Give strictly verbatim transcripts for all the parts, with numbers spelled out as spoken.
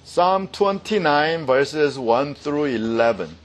Psalm twenty-nine, verses one through eleven.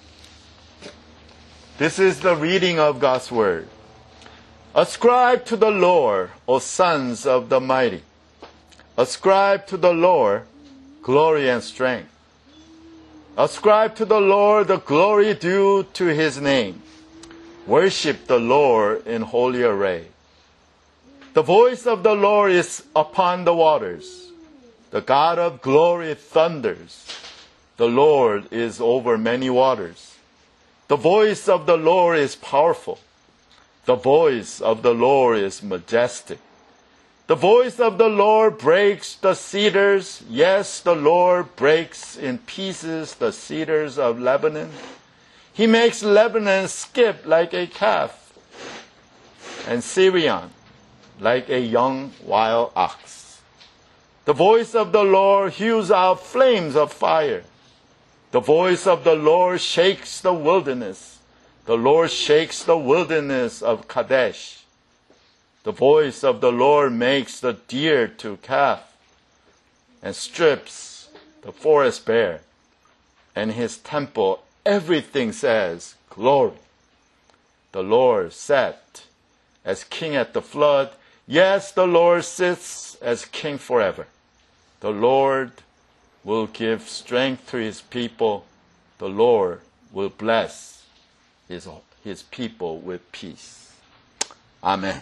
This is the reading of God's Word. Ascribe to the Lord, O sons of the mighty. Ascribe to the Lord glory and strength. Ascribe to the Lord the glory due to His name. Worship the Lord in holy array. The voice of the Lord is upon the waters. The God of glory thunders. The Lord is over many waters. The voice of the Lord is powerful. The voice of the Lord is majestic. The voice of the Lord breaks the cedars. Yes, the Lord breaks in pieces the cedars of Lebanon. He makes Lebanon skip like a calf, and Syrian like a young wild ox. The voice of the Lord hews out flames of fire. The voice of the Lord shakes the wilderness. The Lord shakes the wilderness of Kadesh. The voice of the Lord makes the deer to calf and strips the forest bare. And His temple, everything says, glory. The Lord sat as king at the flood. Yes, the Lord sits as king forever. The Lord will give strength to His people. The Lord will bless His, his people with peace. Amen.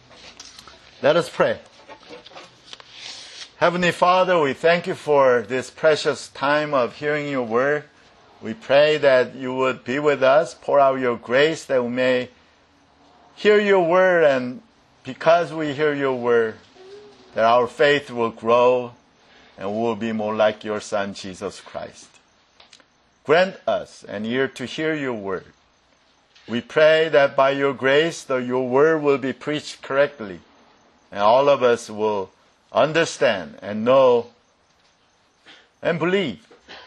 Let us pray. Heavenly Father, we thank You for this precious time of hearing Your word. We pray that You would be with us, pour out Your grace, that we may hear Your word, and because we hear Your word, that our faith will grow and we will be more like Your Son, Jesus Christ. Grant us an ear to hear Your word. We pray that by Your grace, that Your word will be preached correctly, and all of us will understand and know and believe,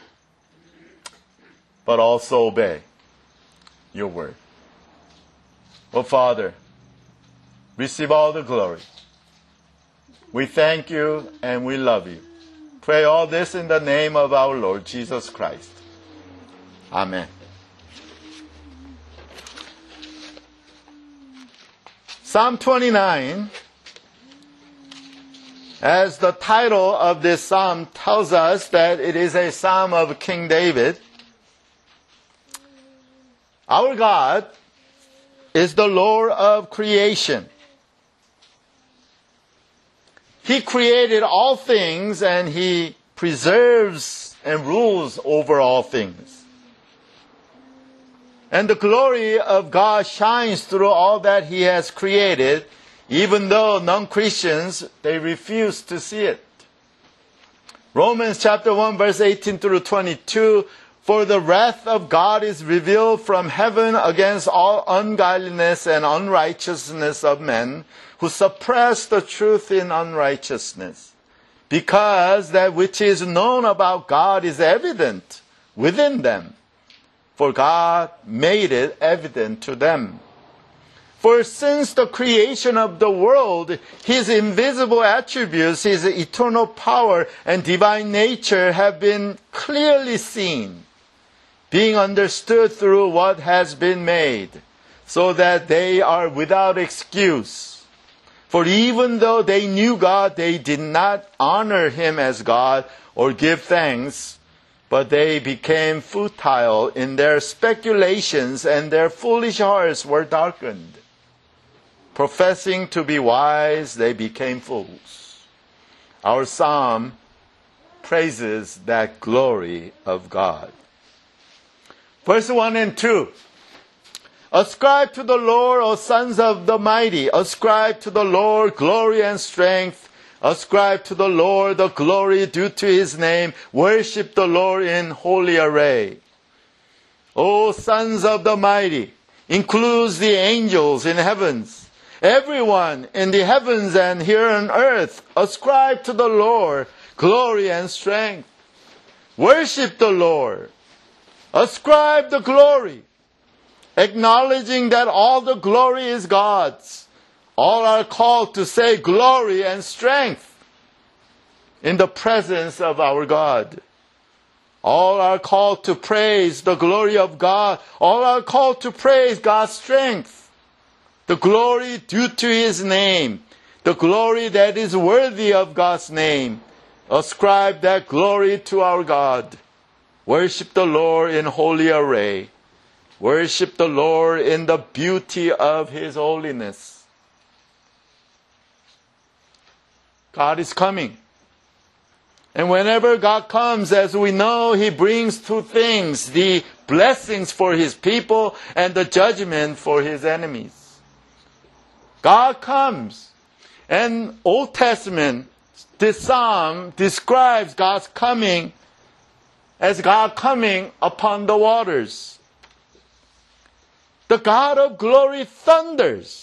but also obey Your word. Oh, Father, receive all the glory. We thank You and we love You. Pray all this in the name of our Lord Jesus Christ. Amen. Psalm twenty-nine, as the title of this psalm tells us that it is a psalm of King David. Our God is the Lord of creation. He created all things and He preserves and rules over all things. And the glory of God shines through all that He has created, even though non-Christians, they refuse to see it. Romans chapter one, verse eighteen through twenty-two, for the wrath of God is revealed from heaven against all ungodliness and unrighteousness of men, who suppress the truth in unrighteousness. Because that which is known about God is evident within them, for God made it evident to them. For since the creation of the world, His invisible attributes, His eternal power and divine nature have been clearly seen, being understood through what has been made, so that they are without excuse. For even though they knew God, they did not honor Him as God or give thanks, but they became futile in their speculations, and their foolish hearts were darkened. Professing to be wise, they became fools. Our psalm praises that glory of God. Verse one and two. Ascribe to the Lord, O sons of the mighty. Ascribe to the Lord glory and strength. Ascribe to the Lord the glory due to His name. Worship the Lord in holy array. O sons of the mighty includes the angels in heavens. Everyone in the heavens and here on earth, ascribe to the Lord glory and strength. Worship the Lord. Ascribe the glory, acknowledging that all the glory is God's. All are called to say glory and strength. in the presence of our God. All are called to praise the glory of God. All are called to praise God's strength, the glory due to His name, the glory that is worthy of God's name. Ascribe that glory to our God. Worship the Lord in holy array. Worship the Lord in the beauty of His holiness. God is coming. And whenever God comes, as we know, He brings two things: the blessings for His people and the judgment for His enemies. God comes. And Old Testament, this psalm describes God's coming as God coming upon the waters. The God of glory thunders.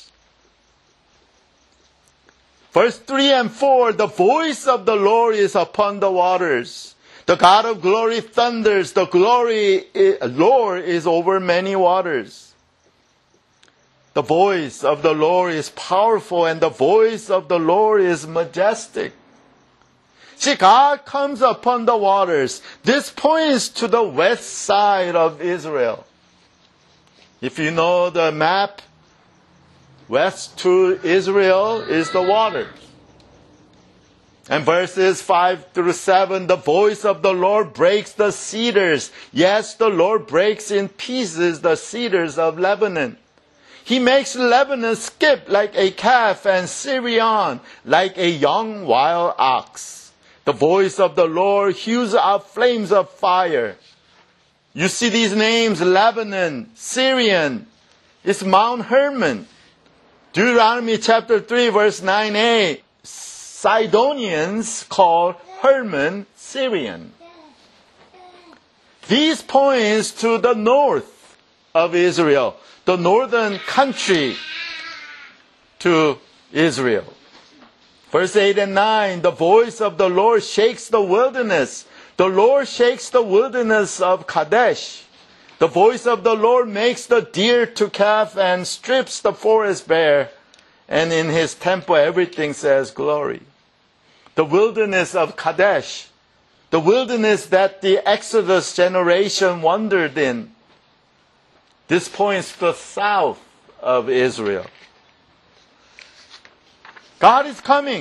Verse three and four, the voice of the Lord is upon the waters. The God of glory thunders. The glory, Lord is over many waters. The voice of the Lord is powerful, and the voice of the Lord is majestic. See, God comes upon the waters. This points to the west side of Israel. If you know the map, west to Israel is the water. And verses five through seven, the voice of the Lord breaks the cedars. Yes, the Lord breaks in pieces the cedars of Lebanon. He makes Lebanon skip like a calf and Syrian like a young wild ox. The voice of the Lord hews out flames of fire. You see these names, Lebanon, Syrian. It's Mount Hermon. Deuteronomy chapter three verse nine a, Sidonians call Hermon Syrian. These points to the north of Israel, the northern country to Israel. Verse eight and nine, the voice of the Lord shakes the wilderness. The Lord shakes the wilderness of Kadesh. The voice of the Lord makes the deer to calf and strips the forest bare. And in His temple everything says glory. The wilderness of Kadesh, the wilderness that the Exodus generation wandered in. This points to the south of Israel. God is coming.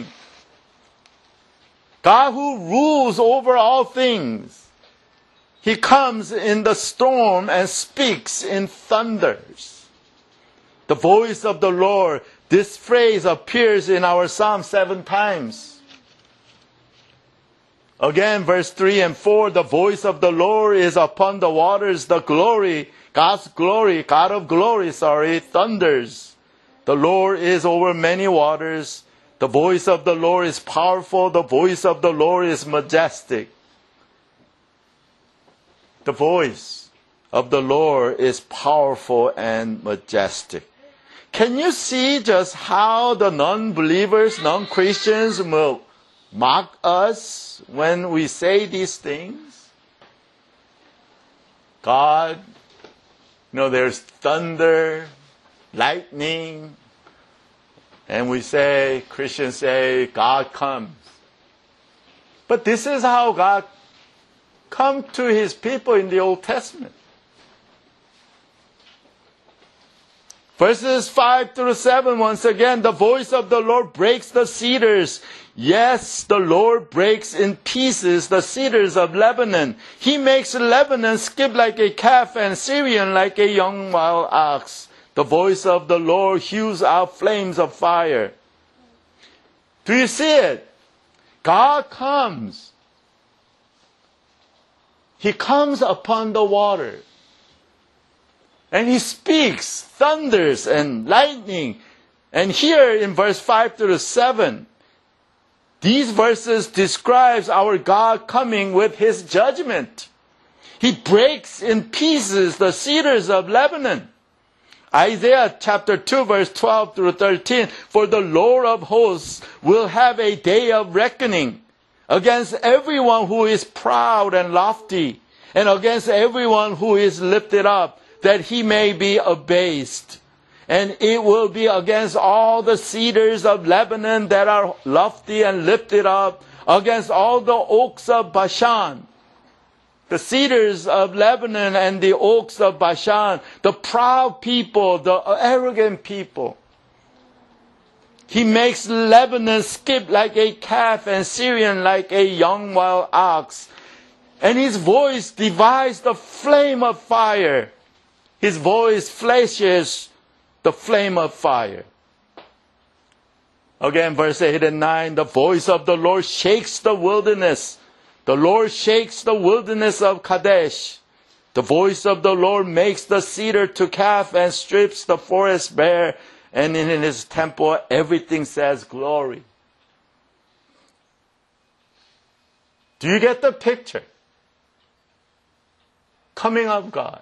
God who rules over all things. He comes in the storm and speaks in thunders. The voice of the Lord, this phrase appears in our Psalm seven times. Again, verse three and four, the voice of the Lord is upon the waters, the glory, God's glory, God of glory, sorry, thunders. The Lord is over many waters. The voice of the Lord is powerful. The voice of the Lord is majestic. The voice of the Lord is powerful and majestic. Can you see just how the non-believers, non-Christians will mock us when we say these things? God, you know, there's thunder, lightning, and we say, Christians say, God comes. But this is how God come to His people in the Old Testament. Verses five through seven, once again, the voice of the Lord breaks the cedars. Yes, the Lord breaks in pieces the cedars of Lebanon. He makes Lebanon skip like a calf and Syrian like a young wild ox. The voice of the Lord hews out flames of fire. Do you see it? God comes. He comes upon the water. And He speaks, thunders and lightning. And here in verse five to seven, these verses describes our God coming with His judgment. He breaks in pieces the cedars of Lebanon. Isaiah chapter two verse twelve through thirteen, for the Lord of hosts will have a day of reckoning against everyone who is proud and lofty, and against everyone who is lifted up, that he may be abased. And it will be against all the cedars of Lebanon that are lofty and lifted up, against all the oaks of Bashan, the cedars of Lebanon and the oaks of Bashan, the proud people, the arrogant people. He makes Lebanon skip like a calf and Syrian like a young wild ox. And his voice divides the flame of fire. His voice flashes the flame of fire. Again, verse eight and nine, the voice of the Lord shakes the wilderness. The Lord shakes the wilderness of Kadesh. The voice of the Lord makes the cedar to calf and strips the forest bare. And in his temple, everything says glory. Do you get the picture? Coming of God.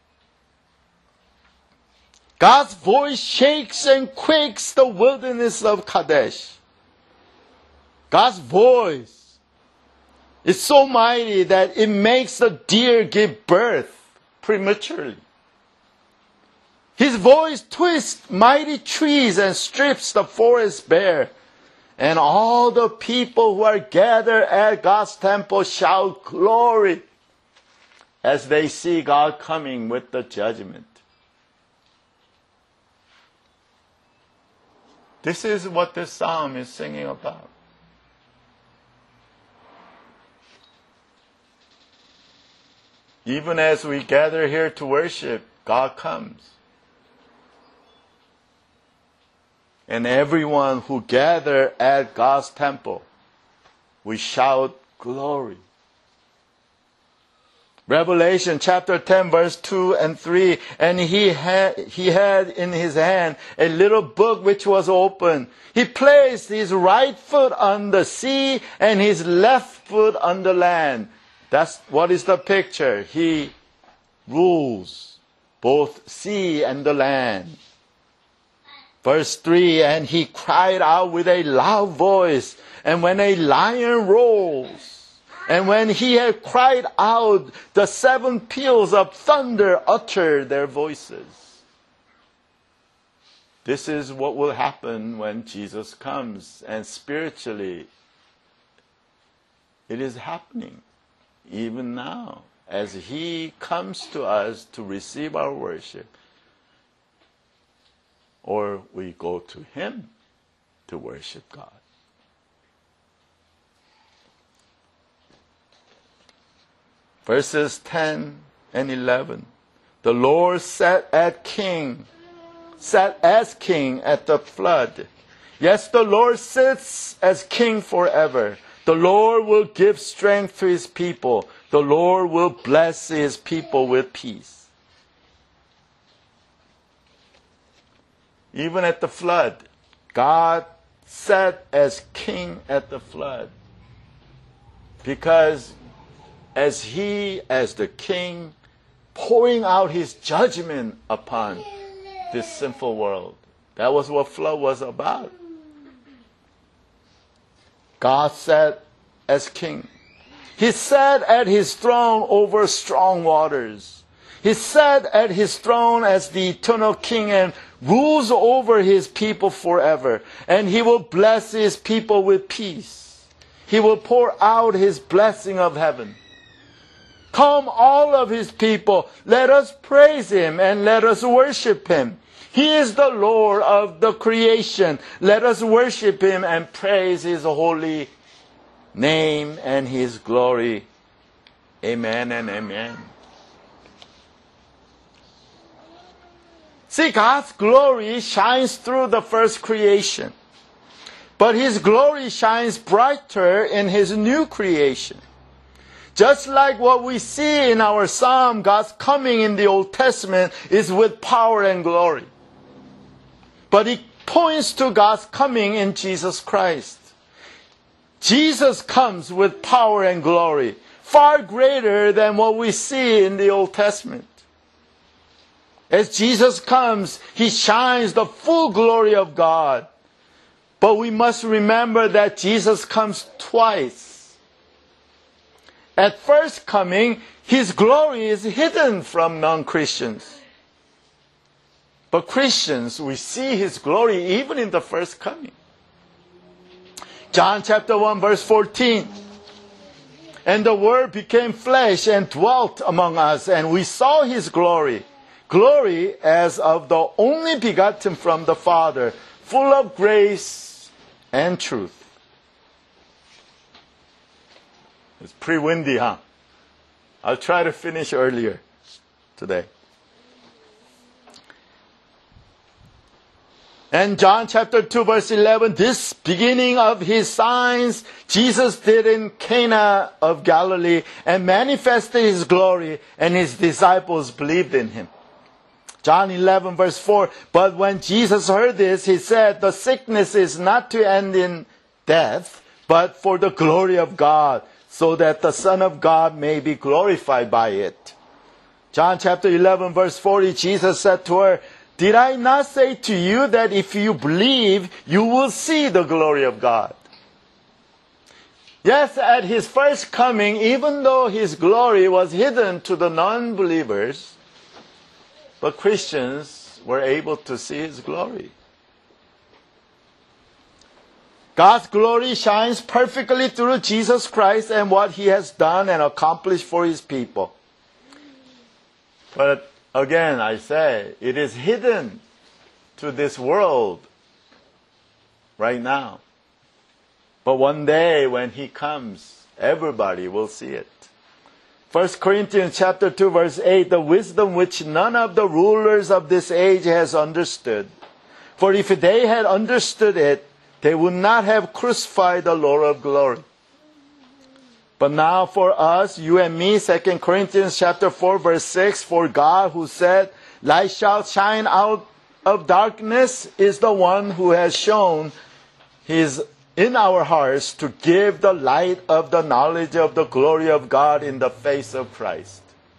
God's voice shakes and quakes the wilderness of Kadesh. God's voice is so mighty that it makes the deer give birth prematurely. His voice twists mighty trees and strips the forest bare. And all the people who are gathered at God's temple shout glory as they see God coming with the judgment. This is what this psalm is singing about. Even as we gather here to worship, God comes. And everyone who gather at God's temple, we shout glory. Revelation chapter ten verse two and three, and he had, he had in his hand a little book which was open. He placed his right foot on the sea and his left foot on the land. That's what is the picture. He rules both sea and the land. Verse three, and he cried out with a loud voice, and when a lion roars, and when he had cried out, the seven peals of thunder uttered their voices. This is what will happen when Jesus comes, and spiritually, it is happening even now as he comes to us to receive our worship. Or we go to him to worship God. Verses ten and eleven. The Lord sat at king, sat as king at the flood. Yes, the Lord sits as king forever. The Lord will give strength to his people. The Lord will bless his people with peace. Even at the flood, God sat as king at the flood. Because as he, as the king, pouring out his judgment upon this sinful world. That was what flood was about. God sat as king. He sat at his throne over strong waters. He sat at his throne as the eternal king and rules over his people forever. And he will bless his people with peace. He will pour out his blessing of heaven. Come, all of his people, let us praise him and let us worship him. He is the Lord of the creation. Let us worship him and praise his holy name and his glory. Amen and amen. See, God's glory shines through the first creation. But his glory shines brighter in his new creation. Just like what we see in our psalm, God's coming in the Old Testament is with power and glory. But it points to God's coming in Jesus Christ. Jesus comes with power and glory, far greater than what we see in the Old Testament. As Jesus comes, he shines the full glory of God. But we must remember that Jesus comes twice. At first coming, his glory is hidden from non-Christians. But Christians, we see his glory even in the first coming. John chapter one verse fourteen. And the Word became flesh and dwelt among us, and we saw His glory. Glory as of the only begotten from the Father, full of grace and truth. It's pretty windy, huh? I'll try to finish earlier today. And John chapter two verse eleven, this beginning of His signs Jesus did in Cana of Galilee and manifested His glory, and His disciples believed in Him. John eleven verse four, but when Jesus heard this, He said, the sickness is not to end in death, but for the glory of God, so that the Son of God may be glorified by it. John chapter eleven verse forty, Jesus said to her, did I not say to you that if you believe, you will see the glory of God? Yes, at His first coming, even though His glory was hidden to the non-believers, but Christians were able to see His glory. God's glory shines perfectly through Jesus Christ and what He has done and accomplished for His people. But again, I say, it is hidden to this world right now. But one day when He comes, everybody will see it. First Corinthians chapter two verse eight, the wisdom which none of the rulers of this age has understood. For if they had understood it, they would not have crucified the Lord of glory. But now for us, you and me, Second Corinthians chapter four verse six, for God who said, light shall shine out of darkness, is the one who has shown His in our hearts to give the light of the knowledge of the glory of God in the face of Christ.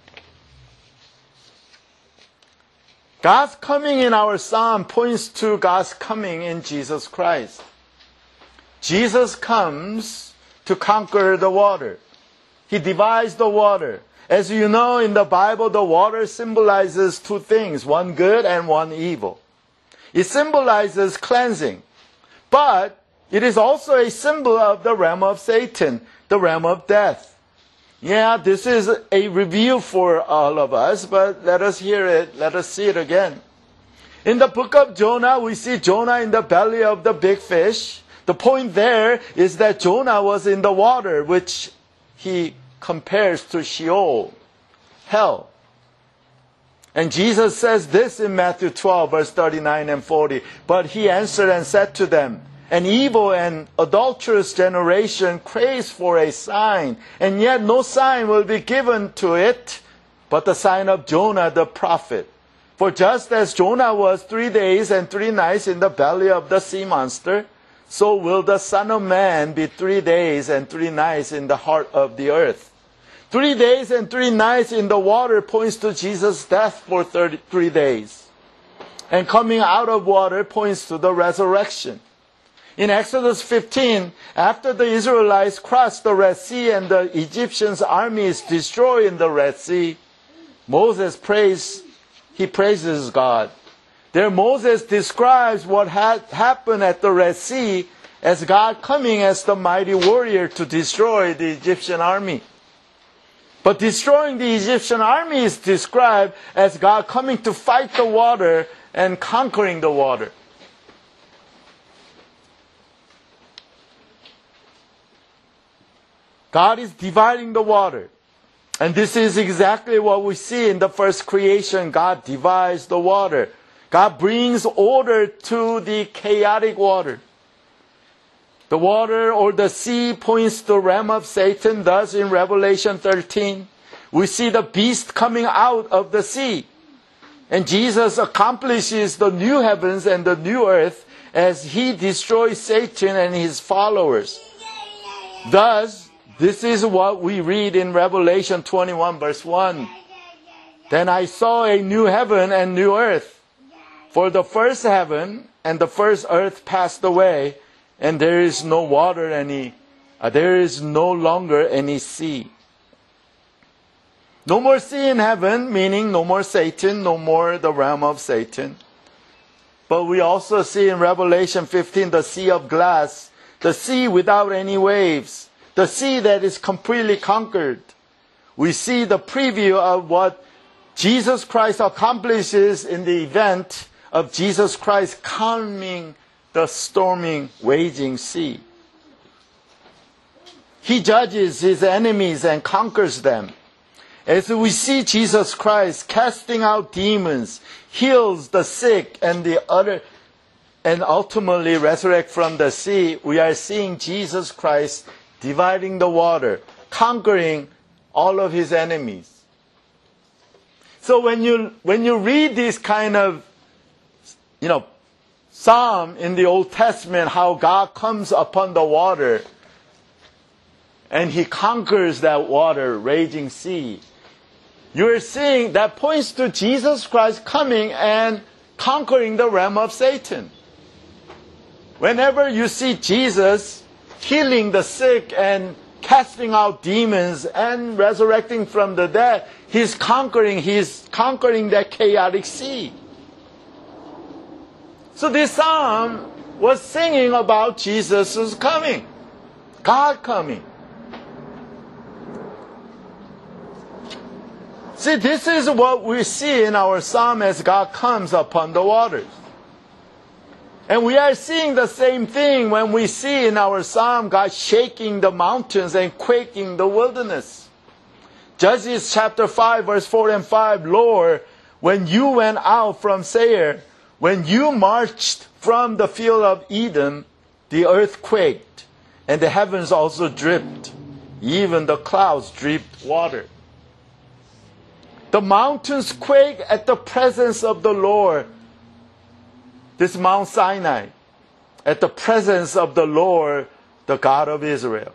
God's coming in our psalm points to God's coming in Jesus Christ. Jesus comes to conquer the water. He divides the water. As you know, in the Bible, the water symbolizes two things, one good and one evil. It symbolizes cleansing. But it is also a symbol of the realm of Satan, the realm of death. Yeah, this is a review for all of us, but let us hear it, let us see it again. In the book of Jonah, we see Jonah in the belly of the big fish. The point there is that Jonah was in the water, which he compares to Sheol, hell. And Jesus says this in Matthew twelve, verse thirty-nine and forty. But He answered and said to them, an evil and adulterous generation craves for a sign, and yet no sign will be given to it, but the sign of Jonah the prophet. For just as Jonah was three days and three nights in the belly of the sea monster, so will the Son of Man be three days and three nights in the heart of the earth. Three days and three nights in the water points to Jesus' death for thirty-three days. And coming out of water points to the resurrection. In Exodus fifteen, after the Israelites crossed the Red Sea and the Egyptians' armies destroyed in the Red Sea, Moses prays, he praises God. There Moses describes what had happened at the Red Sea as God coming as the mighty warrior to destroy the Egyptian army. But destroying the Egyptian army is described as God coming to fight the water and conquering the water. God is dividing the water. And this is exactly what we see in the first creation. God divides the water. God brings order to the chaotic water. The water or the sea points to the realm of Satan. Thus in Revelation thirteen, we see the beast coming out of the sea. And Jesus accomplishes the new heavens and the new earth as He destroys Satan and his followers. Thus, this is what we read in Revelation twenty-one verse one. Then I saw a new heaven and new earth. For the first heaven and the first earth passed away, and there is no water any, uh, there is no longer any sea. No more sea in heaven, meaning no more Satan, no more the realm of Satan. But we also see in Revelation fifteen the sea of glass the sea without any waves, the sea that is completely conquered. We see the preview of what Jesus Christ accomplishes in the event of Jesus Christ calming the storming, raging sea. He judges his enemies and conquers them. As we see Jesus Christ casting out demons, heals the sick and the other, and ultimately resurrect from the sea, we are seeing Jesus Christ dividing the water, conquering all of his enemies. So when you when you read this kind of, you know, psalm in the Old Testament, how God comes upon the water and he conquers that water, raging sea, you're seeing that points to Jesus Christ coming and conquering the realm of Satan. Whenever you see Jesus healing the sick and casting out demons and resurrecting from the dead, he's conquering, he's conquering that chaotic sea. So this psalm was singing about Jesus' coming, God coming. See, this is what we see in our psalm as God comes upon the waters. And we are seeing the same thing when we see in our psalm God shaking the mountains and quaking the wilderness. Judges chapter five, verse four and five, Lord, when you went out from Seir, when you marched from the field of Edom, the earth quaked, and the heavens also dripped. Even the clouds dripped water. The mountains quake at the presence of the Lord. This Mount Sinai, at the presence of the Lord, the God of Israel.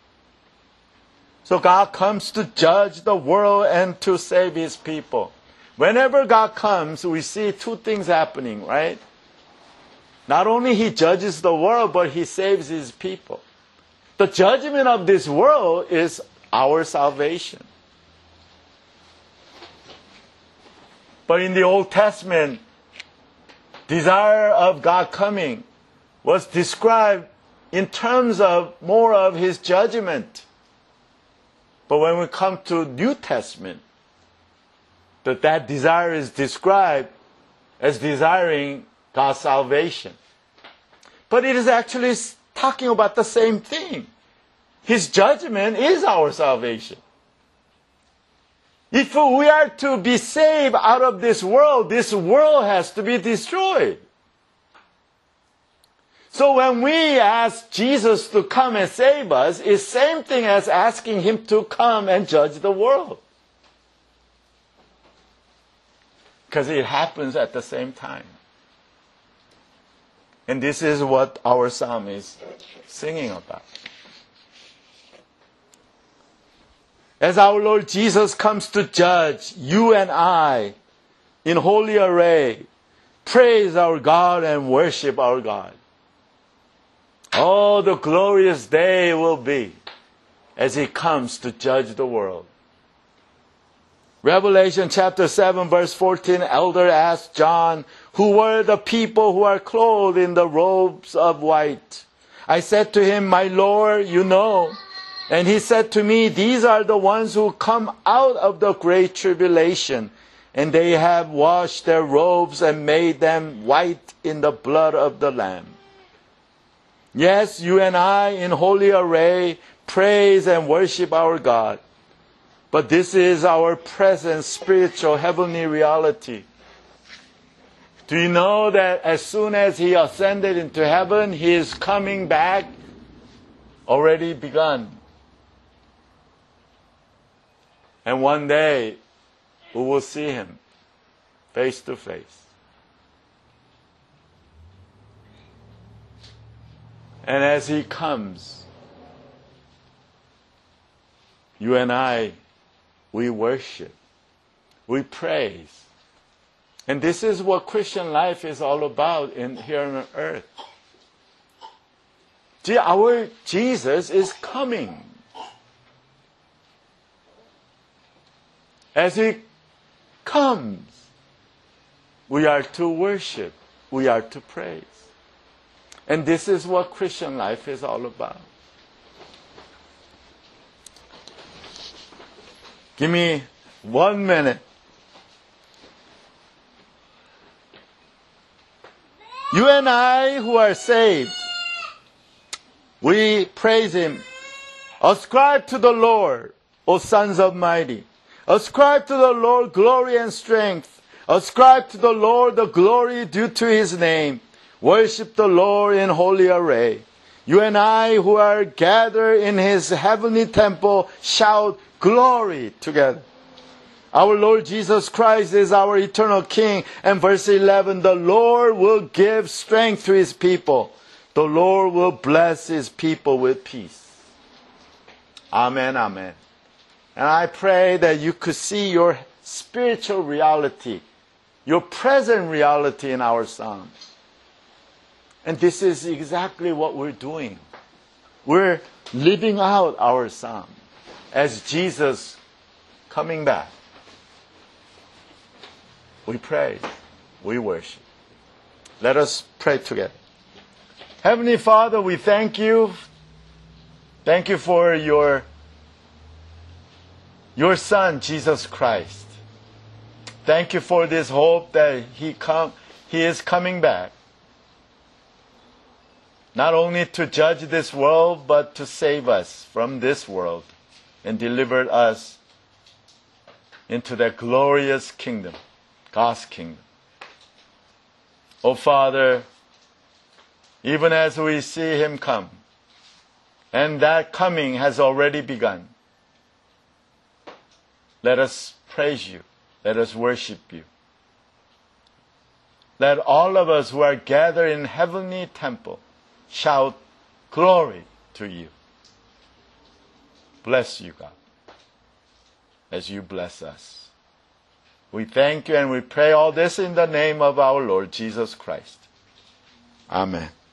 So God comes to judge the world and to save his people. Whenever God comes, we see two things happening, right? Not only he judges the world, but he saves his people. The judgment of this world is our salvation. But in the Old Testament, desire of God coming was described in terms of more of his judgment. But when we come to New Testament, that that desire is described as desiring God's salvation. But it is actually talking about the same thing. His judgment is our salvation. If we are to be saved out of this world, this world has to be destroyed. So when we ask Jesus to come and save us, it's the same thing as asking him to come and judge the world. Because it happens at the same time. And this is what our psalm is singing about. As our Lord Jesus comes to judge you and I in holy array, praise our God and worship our God. Oh, the glorious day will be as he comes to judge the world. Revelation chapter seven, verse fourteen, elder asked John, who were the people who are clothed in the robes of white? I said to him, my Lord, you know. And he said to me, these are the ones who come out of the great tribulation, and they have washed their robes and made them white in the blood of the Lamb. Yes, you and I in holy array praise and worship our God. But this is our present spiritual heavenly reality. Do you know that as soon as he ascended into heaven, his coming back already begun? And one day, we will see him face to face. And as he comes, you and I, we worship, we praise. And this is what Christian life is all about in, here on earth. See, our Jesus is coming. As he comes, we are to worship, we are to praise. And this is what Christian life is all about. Give me one minute. You and I who are saved, we praise Him. Ascribe to the Lord, O sons of mighty. Ascribe to the Lord glory and strength. Ascribe to the Lord the glory due to His name. Worship the Lord in holy array. You and I who are gathered in His heavenly temple shout glory together. Our Lord Jesus Christ is our eternal King. And verse eleven, the Lord will give strength to His people. The Lord will bless His people with peace. Amen, amen. And I pray that you could see your spiritual reality, your present reality in our psalm. And this is exactly what we're doing. We're living out our psalm as Jesus coming back. We pray, we worship. Let us pray together. Heavenly Father, we thank you. Thank you for your, your Son, Jesus Christ. Thank you for this hope that He come, He is coming back. Not only to judge this world, but to save us from this world and deliver us into that glorious kingdom, God's kingdom. Oh Father, even as we see Him come, and that coming has already begun, let us praise You. Let us worship You. Let all of us who are gathered in heavenly temple shout glory to You. Bless You, God, as You bless us. We thank You and we pray all this in the name of our Lord Jesus Christ. Amen.